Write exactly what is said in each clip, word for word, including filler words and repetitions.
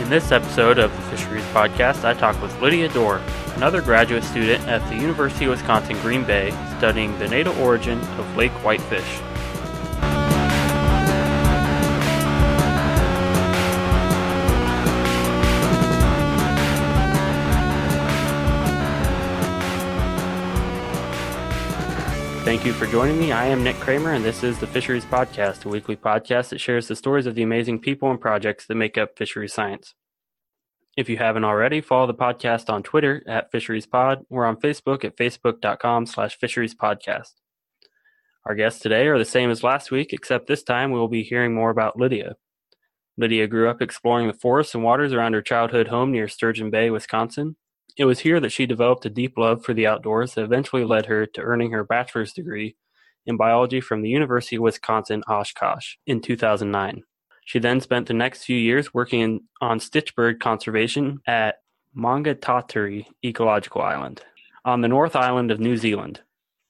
In this episode of the Fisheries Podcast, I talk with Lydia Dorr, another graduate student at the University of Wisconsin-Green Bay, studying the natal origin of lake whitefish. Thank you for joining me. I am Nick Kramer, and this is the Fisheries Podcast, a weekly podcast that shares the stories of the amazing people and projects that make up fisheries science. If you haven't already, follow the podcast on Twitter at FisheriesPod or on Facebook at facebook.com slash fisheriespodcast. Our guests today are the same as last week, except this time we will be hearing more about Lydia. Lydia grew up exploring the forests and waters around her childhood home near Sturgeon Bay, Wisconsin. It was here that she developed a deep love for the outdoors that eventually led her to earning her bachelor's degree in biology from the University of Wisconsin-Oshkosh in two thousand nine. She then spent the next few years working in, on stitchbird conservation at Maungatatari Ecological Island on the North Island of New Zealand.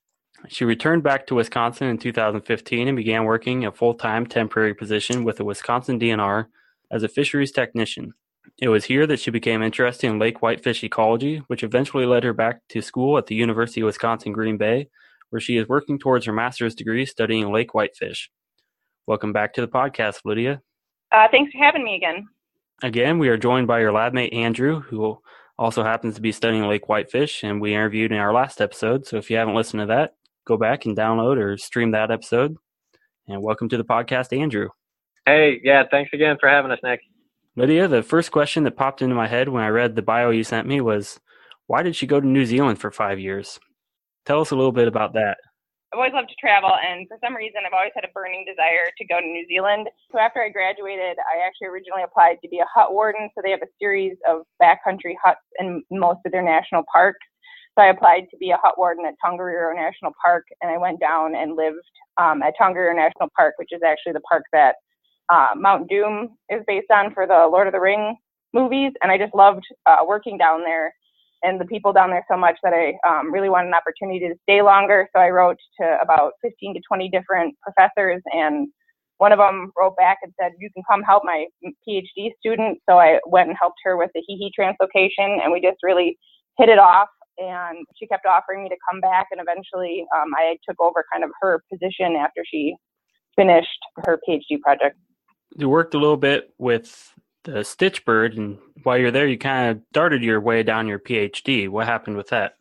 She returned back to Wisconsin in two thousand fifteen and began working a full-time temporary position with the Wisconsin D N R as a fisheries technician. It was here that she became interested in lake whitefish ecology, which eventually led her back to school at the University of Wisconsin-Green Bay, where she is working towards her master's degree studying lake whitefish. Welcome back to the podcast, Lydia. Uh, thanks for having me again. Again, we are joined by your lab mate, Andrew, who also happens to be studying lake whitefish, and we interviewed in our last episode. So if you haven't listened to that, go back and download or stream that episode. And welcome to the podcast, Andrew. Hey, yeah, thanks again for having us, Nick. Lydia, the first question that popped into my head when I read the bio you sent me was, why did she go to New Zealand for five years? Tell us a little bit about that. I've always loved to travel, and for some reason, I've always had a burning desire to go to New Zealand. So after I graduated, I actually originally applied to be a hut warden. So they have a series of backcountry huts in most of their national parks. So I applied to be a hut warden at Tongariro National Park, and I went down and lived um, at Tongariro National Park, which is actually the park that uh, Mount Doom is based on for the Lord of the Rings movies. And I just loved uh, working down there and the people down there so much that I um, really wanted an opportunity to stay longer. So I wrote to about fifteen to twenty different professors, and one of them wrote back and said, you can come help my PhD student. So I went and helped her with the Hihi translocation, and we just really hit it off. And she kept offering me to come back, and eventually um, I took over kind of her position after she finished her PhD project. You worked a little bit with the stitchbird, and while you're there, you kind of started your way down your PhD. What happened with that?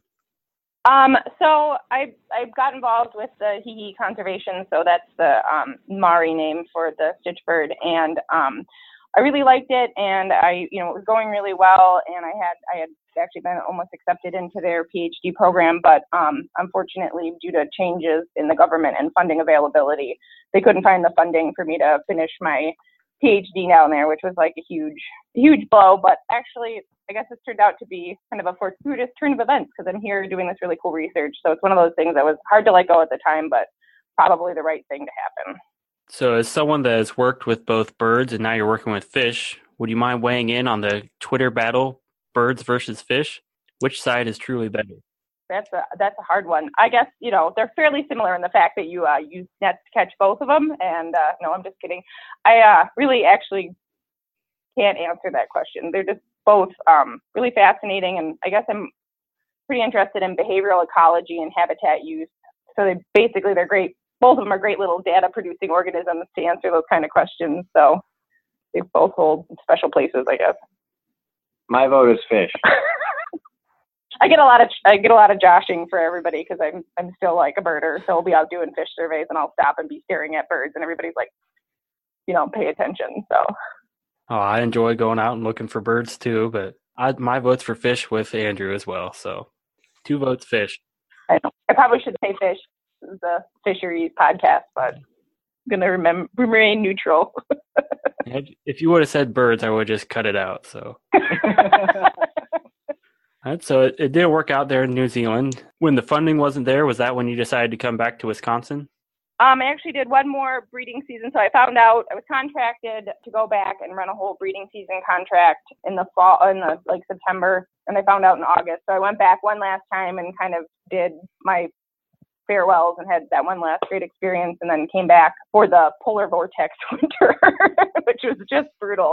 Um, so I I got involved with the Hihi conservation, so that's the um, Maori name for the stitchbird, and um, I really liked it, and I you know it was going really well, and I had I had actually been almost accepted into their PhD program, but um, unfortunately, due to changes in the government and funding availability, they couldn't find the funding for me to finish my PhD down there, which was like a huge, huge blow. But actually, I guess this turned out to be kind of a fortuitous turn of events because I'm here doing this really cool research. So it's one of those things that was hard to let go at the time, but probably the right thing to happen. So as someone that has worked with both birds and now you're working with fish, would you mind weighing in on the Twitter battle, birds versus fish? Which side is truly better? That's a that's a hard one. I guess, you know, they're fairly similar in the fact that you uh, use nets to catch both of them. And uh, no, I'm just kidding. I uh, really actually can't answer that question. They're just both um, really fascinating. And I guess I'm pretty interested in behavioral ecology and habitat use. So they basically, they're great. Both of them are great little data producing organisms to answer those kind of questions. So they both hold special places, I guess. My vote is fish. I get a lot of I get a lot of joshing for everybody because I'm I'm still like a birder, so we'll be out doing fish surveys and I'll stop and be staring at birds and everybody's like, you know, pay attention. So. Oh, I enjoy going out and looking for birds too, but I, my vote's for fish with Andrew as well. So, two votes fish. I know. I probably should say fish. This is the Fisheries Podcast, but I'm gonna remember remain neutral. If you would have said birds, I would have just cut it out. So. Right, so it, it did work out there in New Zealand. When the funding wasn't there, was that when you decided to come back to Wisconsin? Um, I actually did one more breeding season. So I found out I was contracted to go back and run a whole breeding season contract in the fall, in the like September, and I found out in August. So I went back one last time and kind of did my farewells and had that one last great experience, and then came back for the polar vortex winter, which was just brutal.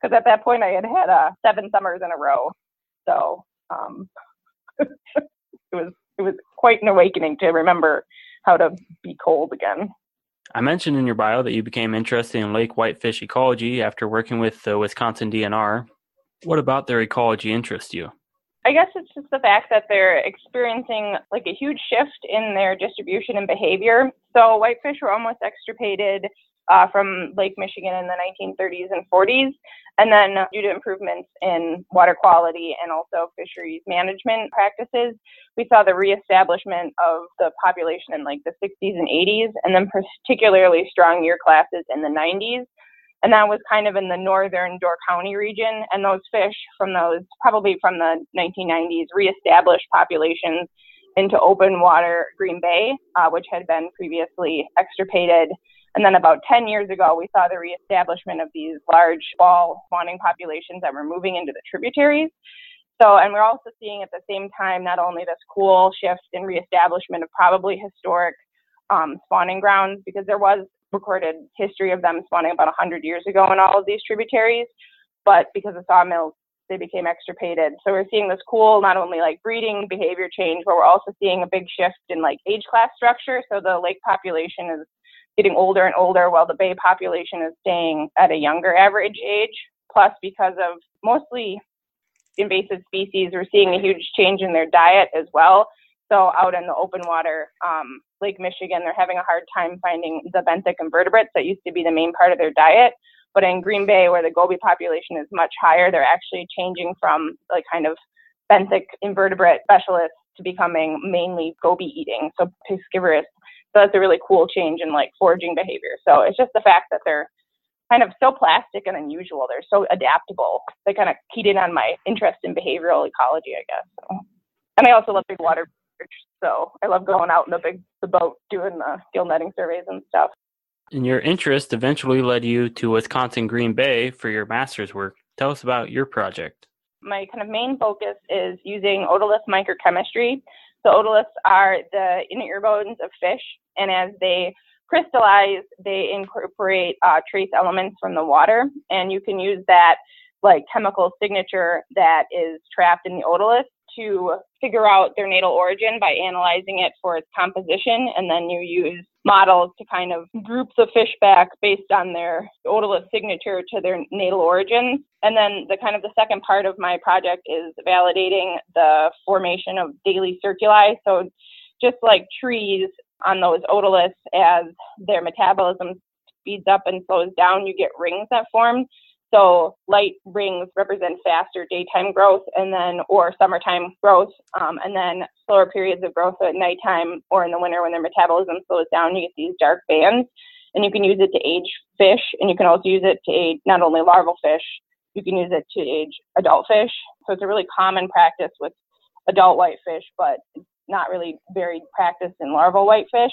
because at that point I had had uh, seven summers in a row. So um, it was it was quite an awakening to remember how to be cold again. I mentioned in your bio that you became interested in lake whitefish ecology after working with the Wisconsin D N R. What about their ecology interests you? I guess it's just the fact that they're experiencing like a huge shift in their distribution and behavior. So whitefish were almost extirpated uh, from Lake Michigan in the nineteen thirties and forties. And then due to improvements in water quality and also fisheries management practices, we saw the reestablishment of the population in like the sixties and eighties, and then particularly strong year classes in the nineties. And that was kind of in the northern Door County region. And those fish from those, probably from the nineteen nineties, reestablished populations into open water Green Bay, uh, which had been previously extirpated. And then about ten years ago, we saw the reestablishment of these large fall spawning populations that were moving into the tributaries. So, and we're also seeing at the same time, not only this cool shift in reestablishment of probably historic um, spawning grounds, because there was recorded history of them spawning about one hundred years ago in all of these tributaries, but because of sawmills, they became extirpated. So we're seeing this cool, not only like breeding behavior change, but we're also seeing a big shift in like age class structure. So the lake population is getting older and older while the bay population is staying at a younger average age. Plus, because of mostly invasive species, we're seeing a huge change in their diet as well. So out in the open water, um, Lake Michigan, they're having a hard time finding the benthic invertebrates that used to be the main part of their diet. But in Green Bay, where the goby population is much higher, they're actually changing from like kind of benthic invertebrate specialists to becoming mainly goby eating, so piscivorous. So that's a really cool change in like foraging behavior. So it's just the fact that they're kind of so plastic and unusual. They're so adaptable. They kind of keyed in on my interest in behavioral ecology, I guess. So. And I also love big water research. So I love going out in the big the boat doing the gill netting surveys and stuff. And your interest eventually led you to Wisconsin Green Bay for your master's work. Tell us about your project. My kind of main focus is using otolith microchemistry. So otoliths are the inner ear bones of fish, and as they crystallize, they incorporate uh, trace elements from the water, and you can use that like chemical signature that is trapped in the otolith to figure out their natal origin by analyzing it for its composition, and then you use models to kind of group the fish back based on their otolith signature to their natal origins. And then the kind of the second part of my project is validating the formation of daily circuli. So just like trees on those otoliths, as their metabolism speeds up and slows down, you get rings that form. So light rings represent faster daytime growth and then or summertime growth, um, and then slower periods of growth at nighttime or in the winter when their metabolism slows down, you get these dark bands. And you can use it to age fish, and you can also use it to age not only larval fish, you can use it to age adult fish. So it's a really common practice with adult whitefish, but not really very practiced in larval whitefish.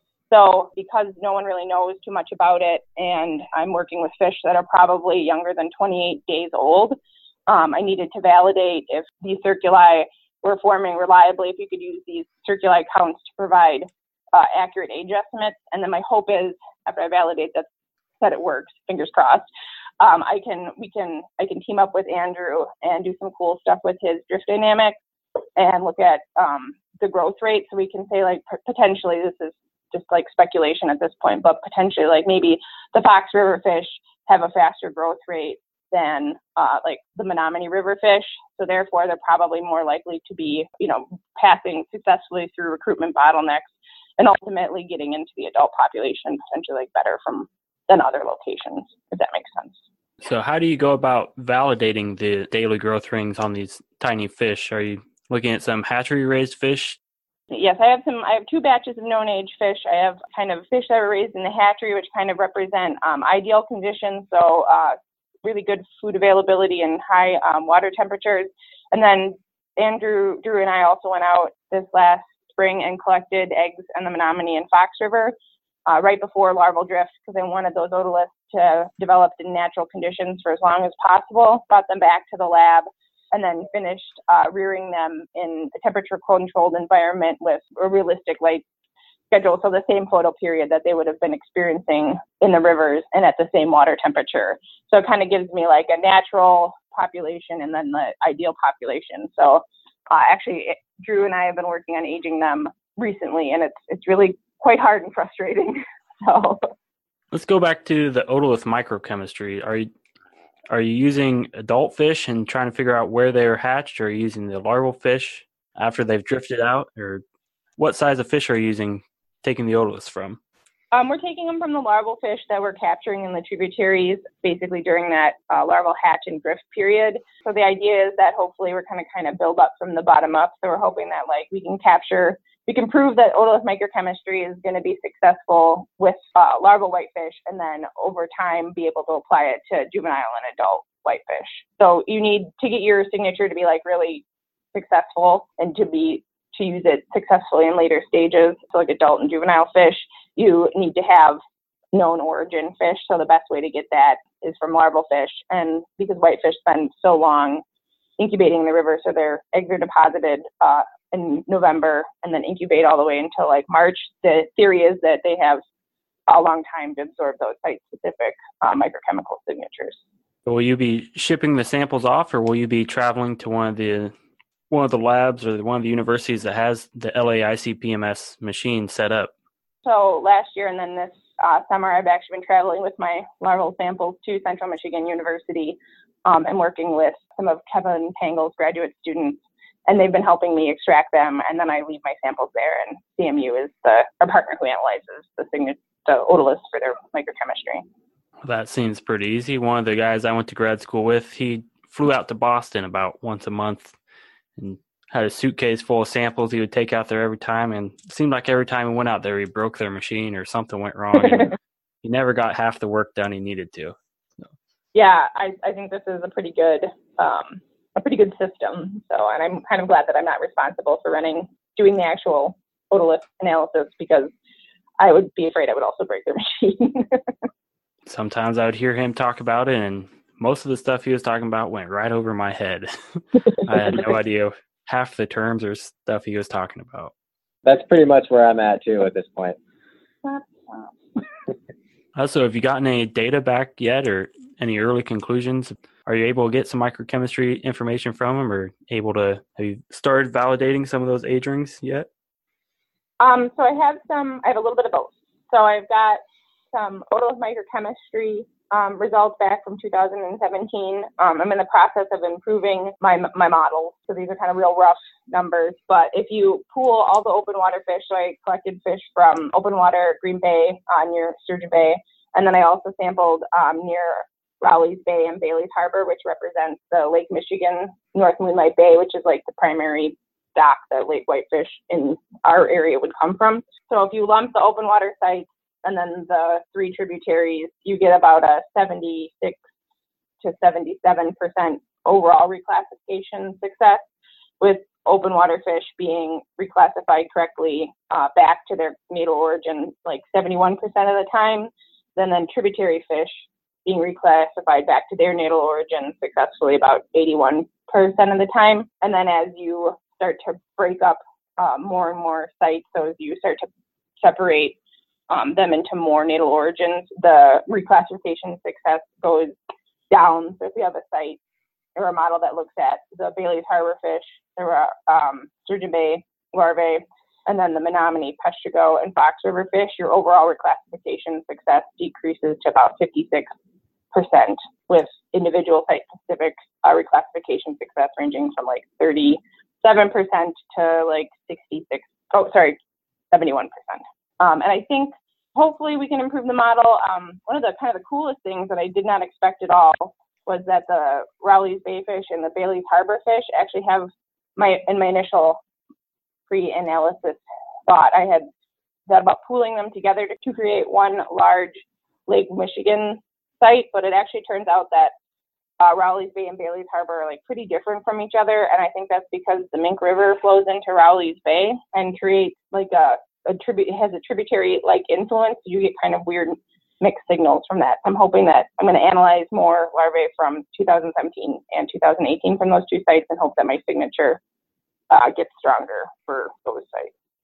So because no one really knows too much about it, and I'm working with fish that are probably younger than twenty-eight days old, um, I needed to validate if these circuli were forming reliably, if you could use these circuli counts to provide uh, accurate age estimates. And then my hope is, after I validate that, that it works, fingers crossed, um, I can we can I can team up with Andrew and do some cool stuff with his drift dynamics and look at um, the growth rate, so we can say like p- potentially this is just like speculation at this point, but potentially like maybe the Fox River fish have a faster growth rate than uh, like the Menominee River fish. So therefore they're probably more likely to be, you know, passing successfully through recruitment bottlenecks and ultimately getting into the adult population potentially like better from than other locations, if that makes sense. So how do you go about validating the daily growth rings on these tiny fish? Are you looking at some hatchery raised fish? Yes, I have some. I have two batches of known age fish. I have kind of fish that were raised in the hatchery, which kind of represent um, ideal conditions, so uh, really good food availability and high um, water temperatures. And then Andrew, Drew, and I also went out this last spring and collected eggs in the Menominee and Fox River uh, right before larval drift, because I wanted those otoliths to develop in natural conditions for as long as possible. Brought them back to the lab, and then finished uh, rearing them in a temperature-controlled environment with a realistic light schedule, so the same photo period that they would have been experiencing in the rivers and at the same water temperature. So it kind of gives me like a natural population and then the ideal population. So uh, actually, it, Drew and I have been working on aging them recently, and it's it's really quite hard and frustrating. So let's go back to the otolith microchemistry. Are you are you using adult fish and trying to figure out where they are hatched, or are you using the larval fish after they've drifted out, or what size of fish are you using, taking the otoliths from? Um, we're taking them from the larval fish that we're capturing in the tributaries, basically during that uh, larval hatch and drift period. So the idea is that hopefully we're kind of kind of build up from the bottom up. So we're hoping that like we can capture, we can prove that otolith microchemistry is going to be successful with uh, larval whitefish, and then over time be able to apply it to juvenile and adult whitefish. So you need to get your signature to be like really successful and to be to use it successfully in later stages, so like adult and juvenile fish, you need to have known origin fish. So the best way to get that is from larval fish. And because whitefish spend so long incubating in the river, so their eggs are deposited uh, in November and then incubate all the way until like March, the theory is that they have a long time to absorb those site-specific uh, microchemical signatures. Will you be shipping the samples off, or will you be traveling to one of the one of the labs or one of the universities that has the L A I C P M S machine set up? So last year and then this uh, summer, I've actually been traveling with my larval samples to Central Michigan University um, and working with some of Kevin Pangle's graduate students, and they've been helping me extract them, and then I leave my samples there, and C M U is the our partner who analyzes the signature, the otoliths for their microchemistry. That seems pretty easy. One of the guys I went to grad school with, he flew out to Boston about once a month and had a suitcase full of samples he would take out there every time, and it seemed like every time he went out there, he broke their machine or something went wrong. And he never got half the work done he needed to. So. Yeah, I, I think this is a pretty good um, a pretty good system. So, and I'm kind of glad that I'm not responsible for running, doing the actual otolith analysis, because I would be afraid I would also break their machine. Sometimes I would hear him talk about it, and most of the stuff he was talking about went right over my head. I had no idea half the terms or stuff he was talking about. That's pretty much where I'm at too at this point. Also, have you gotten any data back yet, or any early conclusions? Are you able to get some microchemistry information from them, or able to, have you started validating some of those age rings yet? Um, so I have some, I have a little bit of both. So I've got some otolith microchemistry um, results back from two thousand seventeen. Um, I'm in the process of improving my my models. So these are kind of real rough numbers. But if you pool all the open water fish, so I collected fish from open water, Green Bay, uh, near Sturgeon Bay. And then I also sampled um, near Rowley's Bay and Bailey's Harbor, which represents the Lake Michigan, North Moonlight Bay, which is like the primary dock that lake whitefish in our area would come from. So if you lump the open water sites and then the three tributaries, you get about a seventy-six to seventy-seven percent overall reclassification success, with open water fish being reclassified correctly uh, back to their natal origin like seventy-one percent of the time, then then tributary fish being reclassified back to their natal origin successfully about eighty-one percent of the time. And then as you start to break up uh, more and more sites, so as you start to separate um, them into more natal origins, the reclassification success goes down. So if you have a site or a model that looks at the Bailey's Harbor fish, there are um, Sturgeon Bay larvae, and then the Menominee, Peshtigo, and Fox River fish, your overall reclassification success decreases to about fifty-six percent, with individual site-specific uh, reclassification success ranging from like thirty-seven percent to like sixty-six, oh, sorry, seventy-one percent. Um, and I think hopefully we can improve the model. Um, one of the kind of the coolest things that I did not expect at all was that the Rowley's Bay fish and the Bailey's Harbor fish actually have my, in my initial pre-analysis thought, I had thought about pooling them together to, to create one large Lake Michigan site, but it actually turns out that uh, Rowley's Bay and Bailey's Harbor are like pretty different from each other, and I think that's because the Mink River flows into Rowley's Bay and creates like a, a tribute, it has a tributary-like influence. You get kind of weird mixed signals from that. I'm hoping that I'm going to analyze more larvae from two thousand seventeen and two thousand eighteen from those two sites and hope that my signature uh, gets stronger for those sites.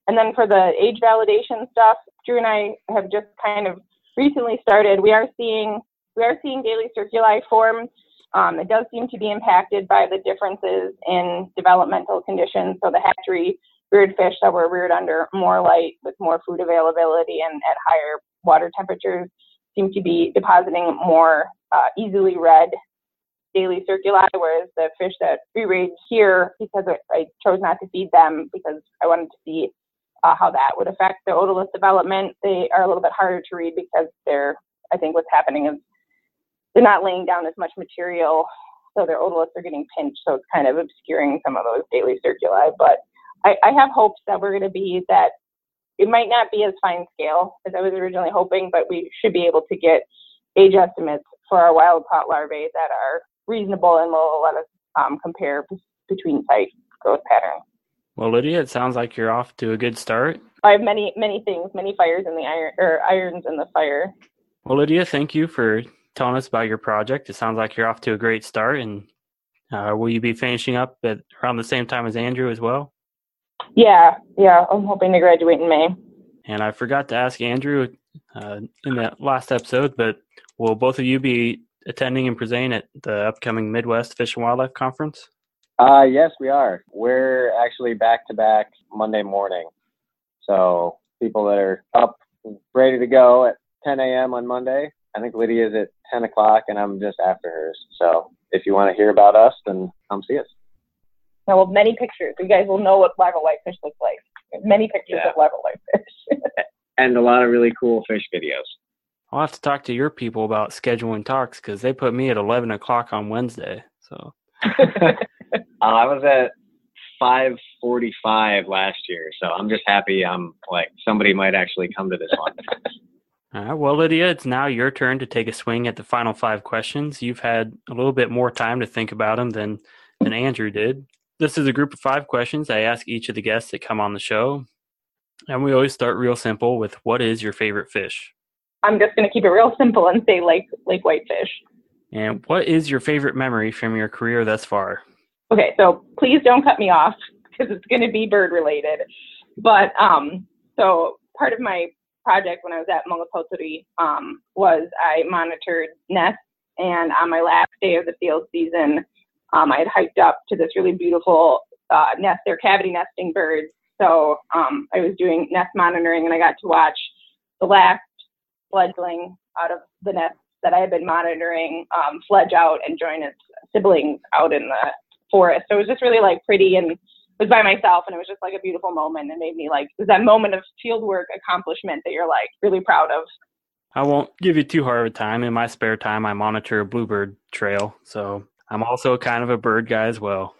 And then for the age validation stuff, Drew and I have just kind of recently started. We are seeing we are seeing daily circuli form. Um, it does seem to be impacted by the differences in developmental conditions. So the hatchery reared fish that were reared under more light with more food availability and at higher water temperatures seem to be depositing more uh, easily read daily circuli, whereas the fish that we raised here, because I chose not to feed them because I wanted to see uh, how that would affect the otolith development, they are a little bit harder to read because they're, I think what's happening is they're not laying down as much material, so their otoliths are getting pinched, so it's kind of obscuring some of those daily circuli. But I, I have hopes that we're going to be that it might not be as fine scale as I was originally hoping, but we should be able to get age estimates for our wild caught larvae that are reasonable and will let us um, compare p- between site growth patterns. Well, Lydia, it sounds like you're off to a good start. I have many, many things, many fires in the iron, or irons in the fire. Well, Lydia, thank you for telling us about your project. It sounds like you're off to a great start. And uh, will you be finishing up at around the same time as Andrew as well? Yeah, yeah, I'm hoping to graduate in May. And I forgot to ask Andrew uh, in that last episode, but will both of you be attending and presenting at the upcoming Midwest Fish and Wildlife Conference? Uh, yes, we are. We're actually back-to-back Monday morning. So people that are up, ready to go at ten a.m. on Monday. I think Lydia's at ten o'clock, and I'm just after hers. So if you want to hear about us, then come see us. Now, well, many pictures. You guys will know what live whitefish looks like. Many pictures Yeah. of live whitefish. And a lot of really cool fish videos. I'll have to talk to your people about scheduling talks because they put me at eleven o'clock on Wednesday. So uh, I was at five forty-five last year, so I'm just happy I'm like somebody might actually come to this one. All right, well, Lydia, it's now your turn to take a swing at the final five questions. You've had a little bit more time to think about them than, than Andrew did. This is a group of five questions I ask each of the guests that come on the show. And we always start real simple with, what is your favorite fish? I'm just going to keep it real simple and say lake, lake whitefish. And what is your favorite memory from your career thus far? Okay, so please don't cut me off because it's going to be bird related. But um, so part of my project when I was at Mongopoturi um, was I monitored nests, and on my last day of the field season, um, I had hiked up to this really beautiful uh, nest. They're cavity nesting birds. So um, I was doing nest monitoring, and I got to watch the last fledgling out of the nest that I had been monitoring um, fledge out and join its siblings out in the forest. So it was just really like pretty, and was by myself, and it was just like a beautiful moment. It made me like, it was that moment of fieldwork accomplishment that you're like really proud of. I won't give you too hard of a time. In my spare time, I monitor a bluebird trail. So I'm also kind of a bird guy as well.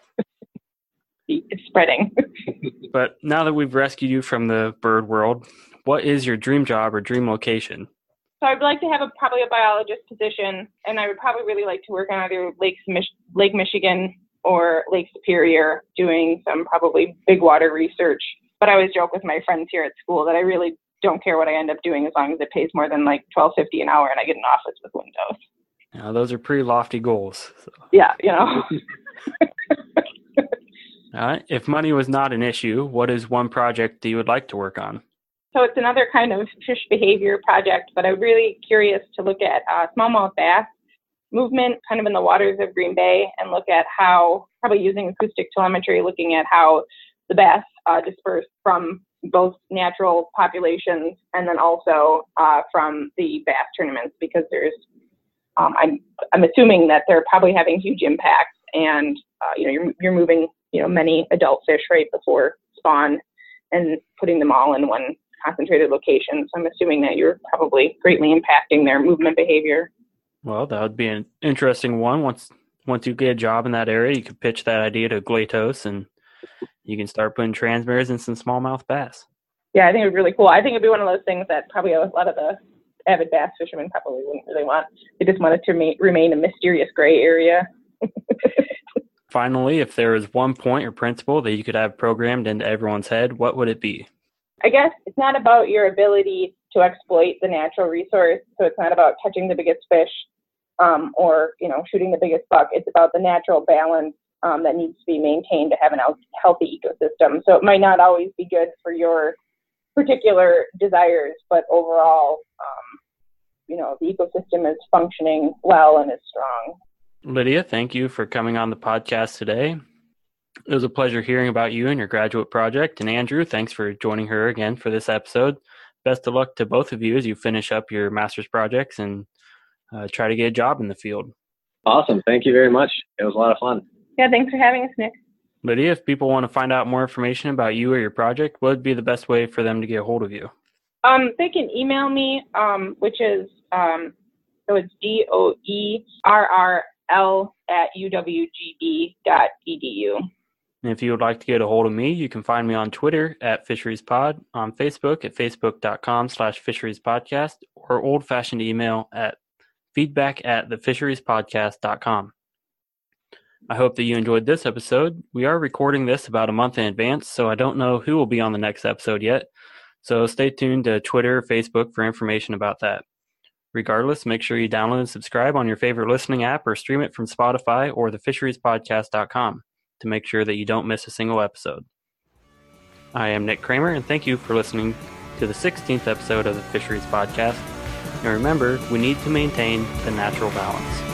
It's spreading. But now that we've rescued you from the bird world, what is your dream job or dream location? So I'd like to have a probably a biologist position, and I would probably really like to work on either Lake, Mich- Lake Michigan or Lake Superior, doing some probably big water research. But I always joke with my friends here at school that I really don't care what I end up doing as long as it pays more than like twelve fifty an hour and I get an office with windows. Now, those are pretty lofty goals. So. Yeah, you know. All right. If money was not an issue, what is one project that you would like to work on? So it's another kind of fish behavior project, but I'm really curious to look at uh, smallmouth bass movement kind of in the waters of Green Bay and look at how, probably using acoustic telemetry, looking at how the bass uh, disperse from both natural populations and then also uh, from the bass tournaments, because there's, um, I'm, I'm assuming that they're probably having huge impacts, and uh, you know, you're, you're moving, you know, many adult fish right before spawn and putting them all in one concentrated location. So I'm assuming that you're probably greatly impacting their movement behavior. Well, that would be an interesting one. Once once you get a job in that area, you could pitch that idea to Glatos, and you can start putting transmitters in some smallmouth bass. Yeah, I think it would be really cool. I think it'd be one of those things that probably a lot of the avid bass fishermen probably wouldn't really want. They just want it to ma- remain a mysterious gray area. Finally, if there was one point or principle that you could have programmed into everyone's head, what would it be? I guess it's not about your ability to exploit the natural resource. So it's not about catching the biggest fish um, or, you know, shooting the biggest buck. It's about the natural balance um, that needs to be maintained to have an healthy ecosystem. So it might not always be good for your particular desires, but overall, um, you know, the ecosystem is functioning well and is strong. Lydia, thank you for coming on the podcast today. It was a pleasure hearing about you and your graduate project. And Andrew, thanks for joining her again for this episode. Best of luck to both of you as you finish up your master's projects and uh, try to get a job in the field. Awesome. Thank you very much. It was a lot of fun. Yeah, thanks for having us, Nick. Lydia, if people want to find out more information about you or your project, what would be the best way for them to get a hold of you? Um, they can email me, um, which is, um, so it's D O E R R L at U W G B dot E D U. And if you would like to get a hold of me, you can find me on Twitter at FisheriesPod, on Facebook at facebook.com slash fisheriespodcast, or old-fashioned email at feedback at thefisheriespodcast.com. I hope that you enjoyed this episode. We are recording this about a month in advance, so I don't know who will be on the next episode yet. So stay tuned to Twitter or Facebook for information about that. Regardless, make sure you download and subscribe on your favorite listening app or stream it from Spotify or the fisheries podcast dot com to make sure that you don't miss a single episode. I am Nick Kramer, and thank you for listening to the sixteenth episode of the Fisheries Podcast. And remember, we need to maintain the natural balance.